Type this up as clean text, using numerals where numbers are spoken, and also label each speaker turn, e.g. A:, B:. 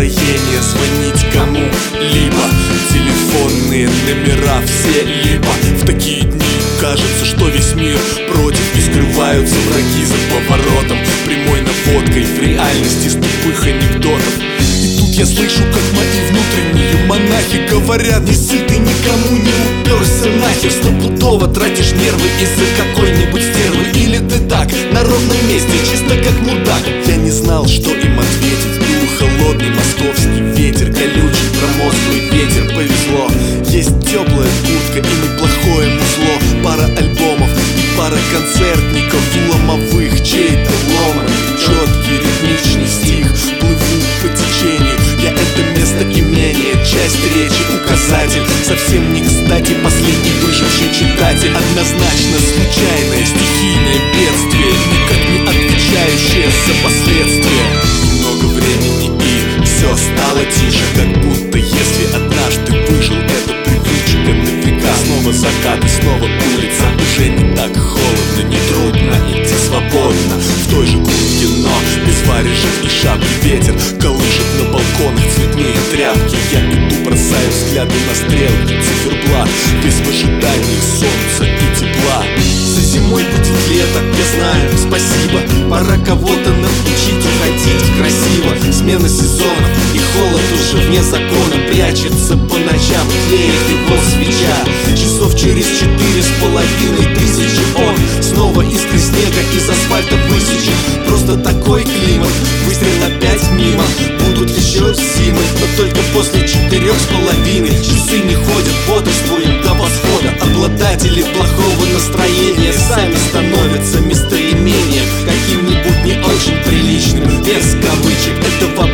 A: настроение звонить кому-либо. Телефонные номера все либо. В такие дни кажется, что весь мир против, и скрываются враги за поворотом, прямой наводкой в реальности с тупых анекдотов. И тут я слышу, как мои внутренние монахи говорят: не ссы, ты никому не уперся нахер. Стопудово тратишь нервы из-за какой-нибудь стервы. Или ты так, на ровном месте, чисто как мудак. Я не знал, что им ответить. Дул холодный московский ветер, колючий промозглый ветер. Повезло, есть теплая куртка и неплохое музло, пара альбомов и пара концертников ломовых, чей-то ломаный, четкий ритмичный стих. Плыву по течению, я это место имение, часть речи, указатель. Совсем не кстати последний выживший читатель. Однозначно случайное стихийное бедствие, никак не отвечающее за последствия. Много времени и все стало тише, как будто если однажды выжил, это привычка навека. Снова закат и снова улица, уже не так холодно, не трудно идти свободно в той же куртке, но без варежек и шапки. Ветер колышет на балконах цветные тряпки. Я иду, бросаю взгляды на стрелки, циферблат, весь в ожидании солнца и тепла. За зимой будет лето, я знаю, спасибо. Пора кого-то научить уходить красиво. Смена сезонов и холод уже вне закона прячется по ночам, тлеет его свеча. Часов через 4500 он снова искры снега из асфальта высечет. Просто такой климат, выстрел опять мимо. Будут еще зимы, но только после 4,5. Часы не ходят, бодрствуем до восхода. Обладатели плохого настроения сами становятся местоимением каким-нибудь не очень приличным. Без кавычек, это вопрос